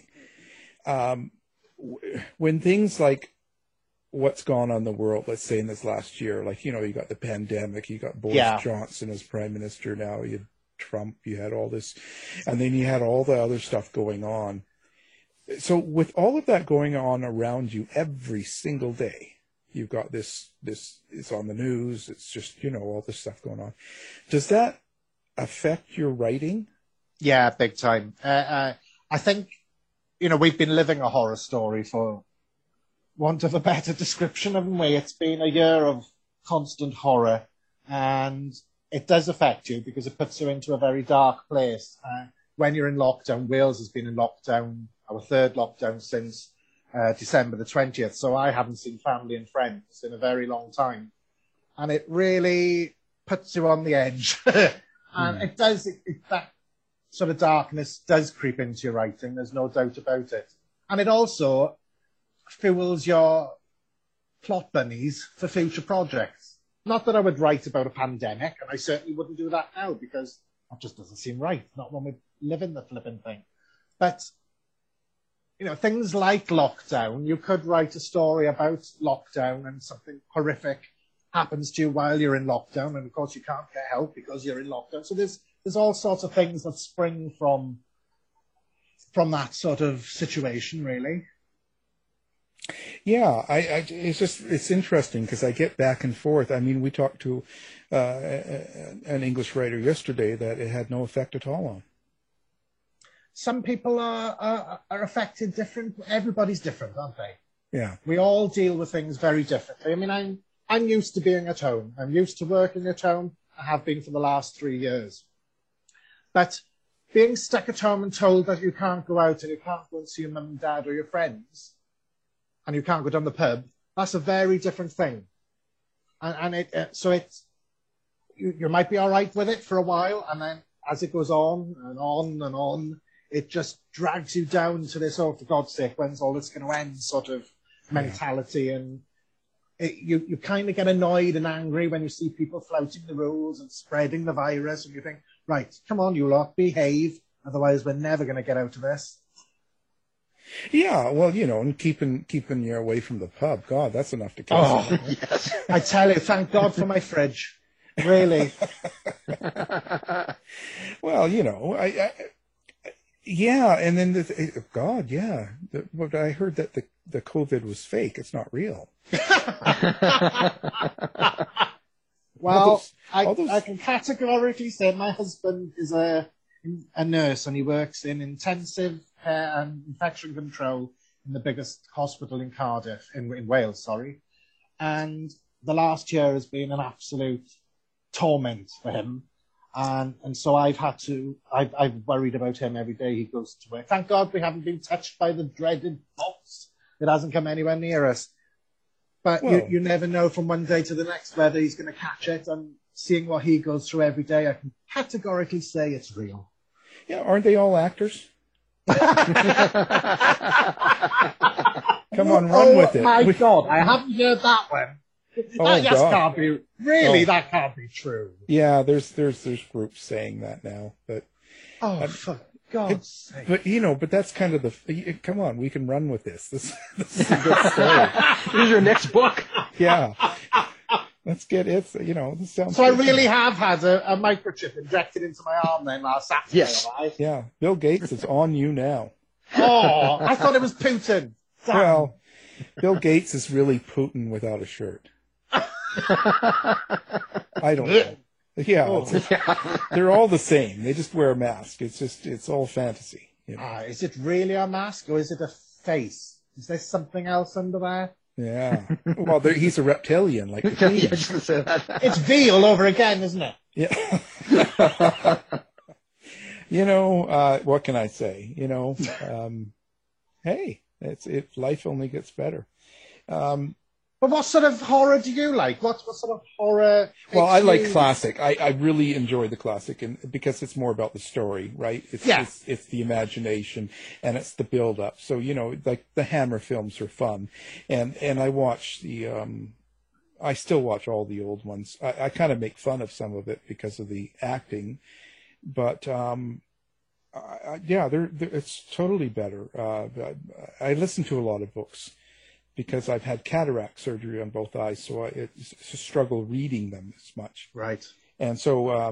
when things like what's gone on in the world, let's say in this last year, like, you got the pandemic, you got Boris Johnson as prime minister now, you had Trump, you had all this, and then you had all the other stuff going on. So with all of that going on around you every single day, you've got this it's on the news, it's just, all this stuff going on. Does that affect your writing? Yeah, big time. I think, we've been living a horror story for want of a better description, haven't we? It's been a year of constant horror, and it does affect you because it puts you into a very dark place. When you're in lockdown, Wales has been in lockdown, our third lockdown since December the 20th, so I haven't seen family and friends in a very long time. And it really puts you on the edge. And it does, that sort of darkness does creep into your writing, there's no doubt about it. And it also fuels your plot bunnies for future projects. Not that I would write about a pandemic, and I certainly wouldn't do that now because that just doesn't seem right, not when we live in the flipping thing. But, things like lockdown, you could write a story about lockdown and something horrific happens to you while you're in lockdown, and of course you can't get help because you're in lockdown. So there's all sorts of things that spring from that sort of situation, really. Yeah, it's interesting because I get back and forth. I mean, we talked to an English writer yesterday that it had no effect at all on. Some people are affected different. Everybody's different, aren't they? Yeah. We all deal with things very differently. I mean, I'm used to being at home. I'm used to working at home. I have been for the last 3 years. But being stuck at home and told that you can't go out and you can't go and see your mum and dad or your friends, and you can't go down the pub, that's a very different thing. And you might be all right with it for a while, and then as it goes on and on and on, it just drags you down to this, oh, for God's sake, when's all this going to end sort of mentality. And you kind of get annoyed and angry when you see people flouting the rules and spreading the virus, and you think, right, come on, you lot, behave, otherwise we're never going to get out of this. Yeah, well, and keeping you away from the pub. God, that's enough to kill someone. Yes. I tell you, thank God for my fridge. Really. Well, yeah, and then God, yeah. But I heard that the COVID was fake. It's not real. Well, I can categorically say my husband is a nurse, and he works in intensive care and infection control in the biggest hospital in Cardiff, in Wales, sorry. And the last year has been an absolute torment for him. And so I've worried about him every day he goes to work. Thank God we haven't been touched by the dreaded box. It hasn't come anywhere near us. But you never know from one day to the next whether he's going to catch it. And seeing what he goes through every day, I can categorically say it's real. Yeah, aren't they all actors? Come on, run with it. Oh my God, I haven't heard that one. That can't be true. Yeah, there's groups saying that now, but for God's sake. But that's kind of come on, we can run with this. This is a good story. Here's your next book. Yeah. Let's get it. This sounds. So I really have had a microchip injected into my arm then last Saturday. Yes. Yeah. Bill Gates is on you now. Oh, I thought it was Putin. Damn. Well, Bill Gates is really Putin without a shirt. I don't know. Yeah, they're all the same. They just wear a mask. It's all fantasy. Is it really a mask or is it a face? Is there something else under there? Yeah. Well, he's a reptilian, like the Queen. It's V all over again, isn't it? Yeah. What can I say? Hey, life only gets better. But what sort of horror do you like? What sort of horror? Well, I like classic. I really enjoy the classic, because it's more about the story, right? It's the imagination and it's the build up. So like the Hammer films are fun, and I watch I still watch all the old ones. I kind of make fun of some of it because of the acting, but it's totally better. I listen to a lot of books, because I've had cataract surgery on both eyes, so it's a struggle reading them as much. Right. And so,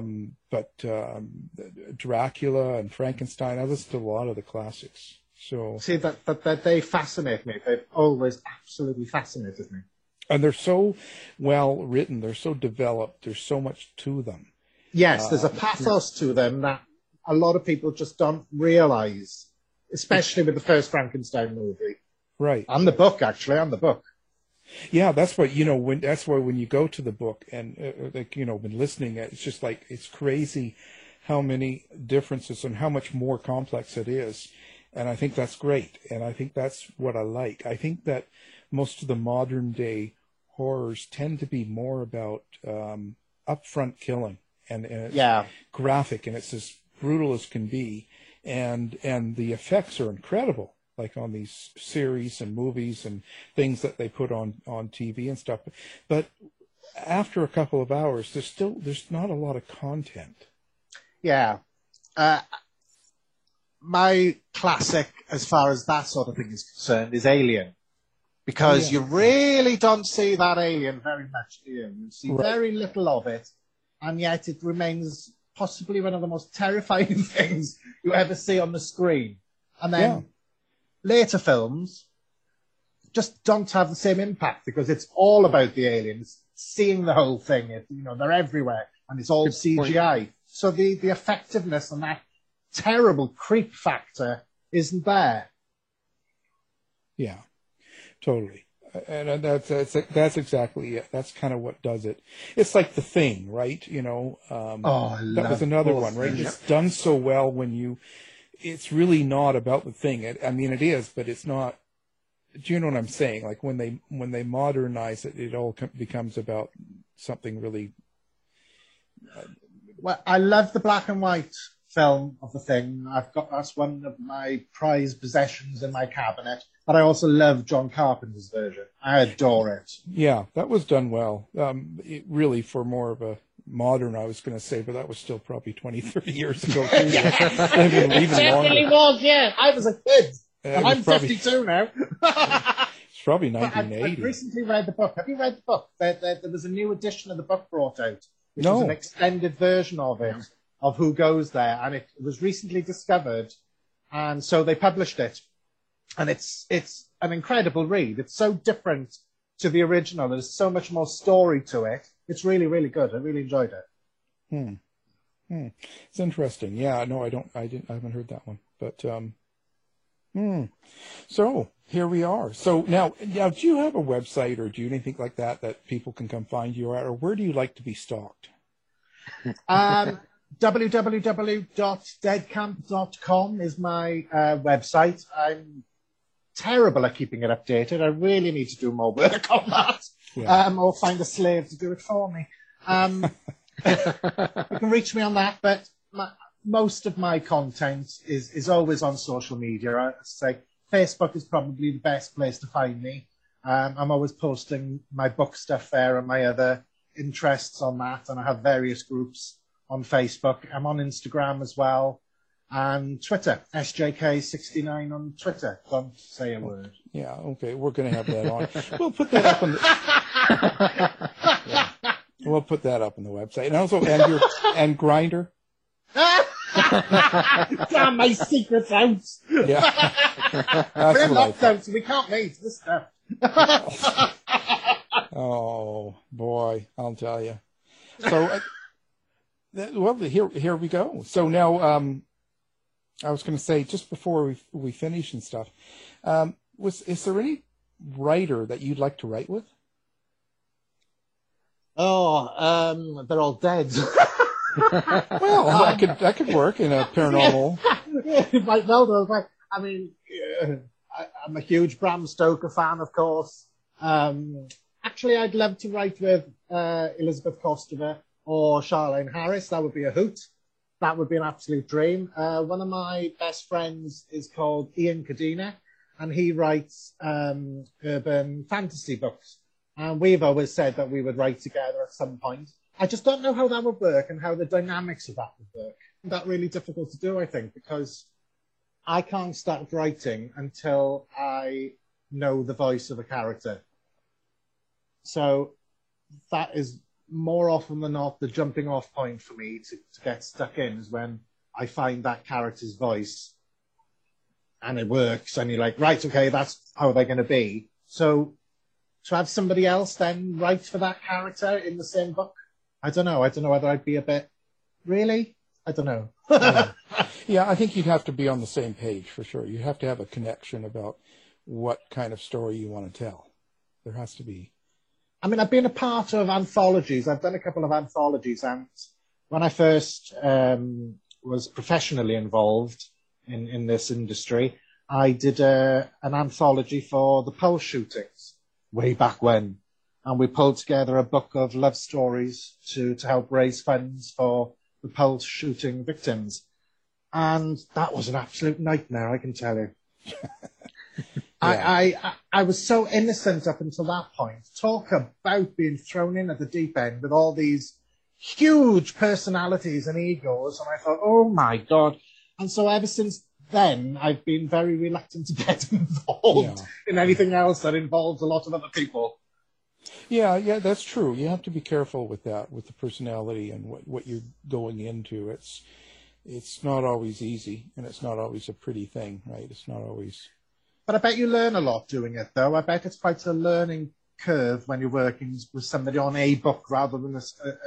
Dracula and Frankenstein, I listen to a lot of the classics. So see that they fascinate me. They've always absolutely fascinated me. And they're so well written. They're so developed. There's so much to them. Yes, there's a pathos to them that a lot of people just don't realize, especially with the first Frankenstein movie. Right. On the book, actually, on the book. Yeah, that's what, that's why when you go to the book and, been listening, it's just like, it's crazy how many differences and how much more complex it is. And I think that's great. And I think that's what I like. I think that most of the modern day horrors tend to be more about upfront killing. And it's graphic, and it's as brutal as can be. And the effects are incredible, like on these series and movies and things that they put on TV and stuff. But after a couple of hours, there's not a lot of content. Yeah. My classic, as far as that sort of thing is concerned, is Alien. Because you really don't see that alien very much, do you? You see very little of it, and yet it remains possibly one of the most terrifying things you ever see on the screen. And then later films just don't have the same impact because it's all about the aliens, seeing the whole thing. They're everywhere and it's all CGI. So the effectiveness and that terrible creep factor isn't there. Yeah, totally. And that's exactly it. That's kind of what does it. It's like The Thing, right? That was another one, right? It's done so well it's really not about the thing. It is, but it's not. Do you know what I'm saying? Like when they modernize it, it all becomes about something really. Well, I love the black and white film of The Thing. That's one of my prized possessions in my cabinet. But I also love John Carpenter's version. I adore it. Yeah, that was done well. Really for more of a modern, I was going to say, but that was still probably 20, 30 years ago. Even definitely was, yeah. I was a kid. And I'm 52 now. It's probably 1980. I recently read the book. Have you read the book? There was a new edition of the book brought out, which is an extended version of it, of who goes there. And it was recently discovered. And so they published it. And it's an incredible read. It's so different to the original. There's so much more story to it. It's really, really good. I really enjoyed it. It's interesting. Yeah, no, I haven't heard that one. But so here we are. So now, do you have a website or do you anything like that people can come find you at, or where do you like to be stalked? www.deadcamp.com is my website. I'm terrible at keeping it updated. I really need to do more work on that. Or find a slave to do it for me. You can reach me on that, but most of my content is always on social media. I say Facebook is probably the best place to find me. I'm always posting my book stuff there and my other interests on that, and I have various groups on Facebook. I'm on Instagram as well. And Twitter, SJK69 on Twitter. Don't say a word. Yeah, okay, we're going to have that on. We'll put that up on the. We'll put that up on the website, and also and Grindr. Damn, my secret's out. Yeah, we're locked out, so we can't meet this stuff. Oh boy, I'll tell you. So, well, here we go. So now. I was going to say, just before we finish and stuff, is there any writer that you'd like to write with? Oh, they're all dead. Well, that could work in a paranormal. Right, well, I mean, I'm a huge Bram Stoker fan, of course. Actually, I'd love to write with Elizabeth Kostova or Charlaine Harris. That would be a hoot. That would be an absolute dream. One of my best friends is called Ian Cadena, and he writes urban fantasy books. And we've always said that we would write together at some point. I just don't know how that would work and how the dynamics of that would work. That's really difficult to do, I think, because I can't start writing until I know the voice of a character. So that is more often than not the jumping off point for me to get stuck in is when I find that character's voice and it works and you're like, right, okay, that's how they're going to be. So to have somebody else then write for that character in the same book, I don't know whether I'd be a bit, really? I don't know. Yeah, I think you'd have to be on the same page for sure. You have to have a connection about what kind of story you want to tell. There has to be. I mean, I've been a part of anthologies. I've done a couple of anthologies, and when I first was professionally involved in this industry, I did an anthology for the Pulse shootings way back when, and we pulled together a book of love stories to help raise funds for the Pulse shooting victims, and that was an absolute nightmare, I can tell you. Yeah. I was so innocent up until that point. Talk about being thrown in at the deep end with all these huge personalities and egos. And I thought, oh my God. And so ever since then, I've been very reluctant to get involved in anything else that involves a lot of other people. Yeah, that's true. You have to be careful with that, with the personality and what you're going into. It's not always easy, and it's not always a pretty thing, right? It's not always But I bet you learn a lot doing it, though. I bet it's quite a learning curve when you're working with somebody on a book rather than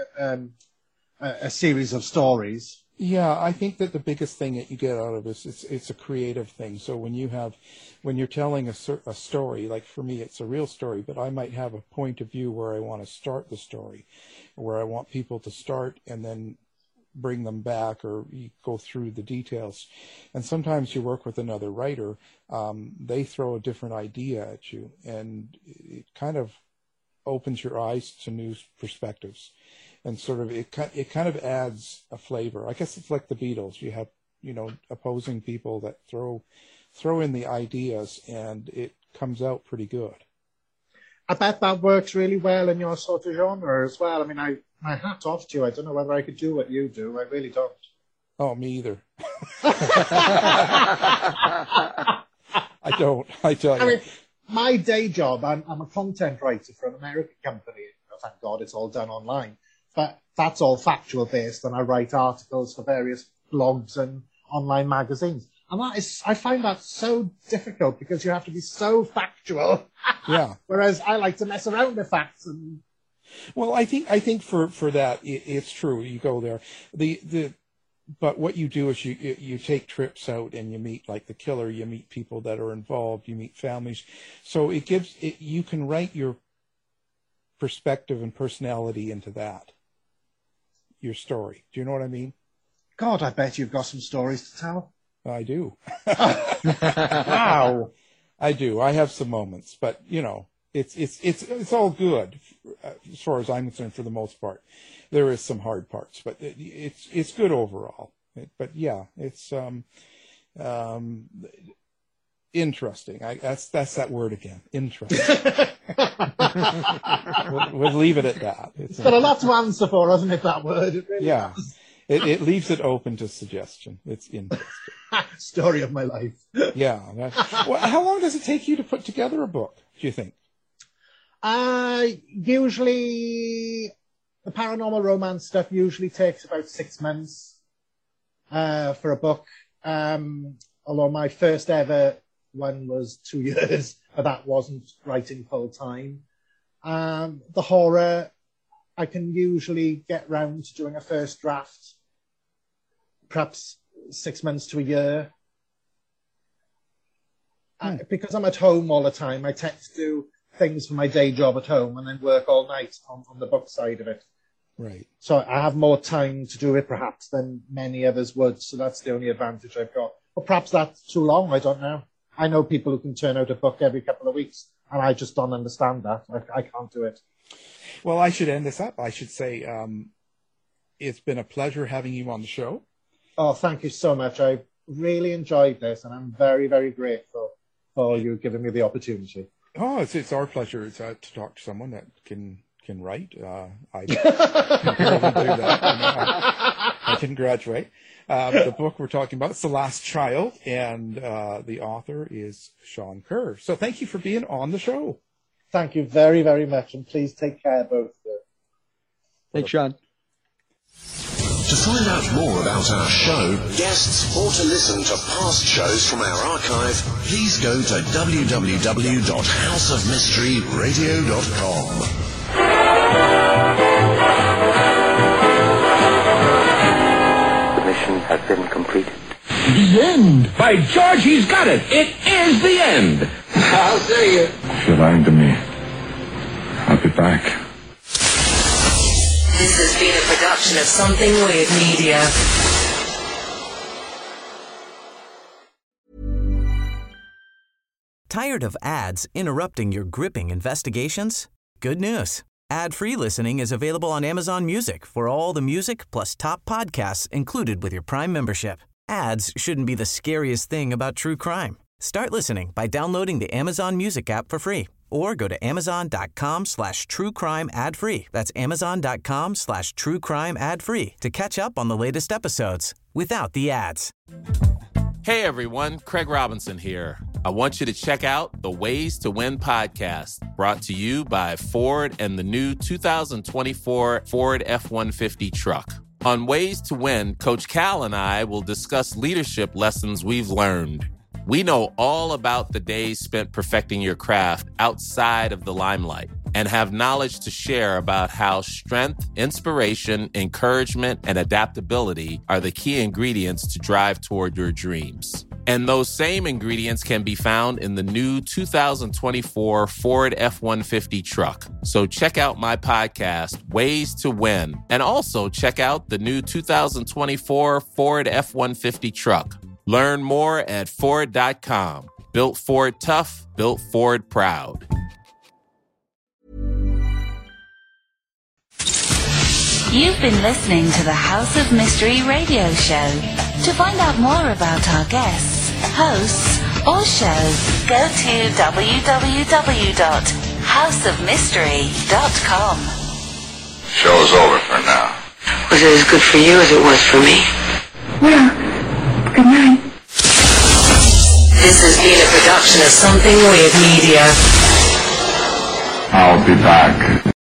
a series of stories. Yeah, I think that the biggest thing that you get out of this it's a creative thing. So when you're telling a story, like for me, it's a real story, but I might have a point of view where I want to start the story, where I want people to start and then bring them back, or you go through the details. And sometimes you work with another writer, they throw a different idea at you, and it kind of opens your eyes to new perspectives. And sort of it kind of adds a flavor. I guess it's like the Beatles. You have, opposing people that throw in the ideas, and it comes out pretty good. I bet that works really well in your sort of genre as well. I mean, my hat off to you. I don't know whether I could do what you do. I really don't. Oh, me either. I don't. I tell you. I mean, my day job, I'm a content writer for an American company. Thank God it's all done online. But that's all factual based, and I write articles for various blogs and online magazines. And I find that so difficult because you have to be so factual. Yeah. Whereas I like to mess around with facts. Well, I think for that it's true. You go there. But what you do is you take trips out and you meet, like the killer. You meet people that are involved. You meet families. So you can write your perspective and personality into that. Your story. Do you know what I mean? God, I bet you've got some stories to tell. I do. Wow. I do. I have some moments, but it's all good as far as I'm concerned for the most part. There is some hard parts, but it's good overall. But yeah, it's interesting. That's that word again. Interesting. We'll leave it at that. It's got a lot to answer for, hasn't it, that word? It really does. It leaves it open to suggestion. It's interesting. Story of my life. Yeah. Well, how long does it take you to put together a book, do you think? Usually, the paranormal romance stuff usually takes about 6 months for a book. Although my first ever one was 2 years, but that wasn't writing full time. The horror, I can usually get round to doing a first draft, perhaps 6 months to a year. Because I'm at home all the time, I tend to do things for my day job at home and then work all night on the book side of it. Right. So I have more time to do it perhaps than many others would. So that's the only advantage I've got. But perhaps that's too long. I don't know. I know people who can turn out a book every couple of weeks, and I just don't understand that. I can't do it. Well, I should end this up. I should say it's been a pleasure having you on the show. Oh, thank you so much. I really enjoyed this, and I'm very, very grateful for you giving me the opportunity. Oh, it's our pleasure to talk to someone that can write. I can barely do that. I can graduate. The book we're talking about is The Last Child, and the author is Sean Kerr. So thank you for being on the show. Thank you very, very much, and please take care, both of you. Thanks, Sean. To find out more about our show, guests, or to listen to past shows from our archive, please go to www.houseofmysteryradio.com. The mission has been completed. The end! By George, he's got it! It is the end! I'll see you. If you're lying to me, I'll be back. This has been a production of Something Weird Media. Tired of ads interrupting your gripping investigations? Good news. Ad-free listening is available on Amazon Music for all the music plus top podcasts included with your Prime membership. Ads shouldn't be the scariest thing about true crime. Start listening by downloading the Amazon Music app for free or go to amazon.com/truecrime ad-free. That's amazon.com/truecrime ad-free to catch up on the latest episodes without the ads. Hey everyone, Craig Robinson here. I want you to check out the Ways to Win podcast, brought to you by Ford and the new 2024 Ford F-150 truck. On Ways to Win, Coach Cal and I will discuss leadership lessons we've learned. We know all about the days spent perfecting your craft outside of the limelight and have knowledge to share about how strength, inspiration, encouragement, and adaptability are the key ingredients to drive toward your dreams. And those same ingredients can be found in the new 2024 Ford F-150 truck. So check out my podcast, Ways to Win, and also check out the new 2024 Ford F-150 truck. Learn more at Ford.com. Built Ford tough, built Ford proud. You've been listening to the House of Mystery radio show. To find out more about our guests, hosts, or shows, go to www.houseofmystery.com. Show's over for now. Was it as good for you as it was for me? Well, good night. This has been a production of Something Weird Media. I'll be back.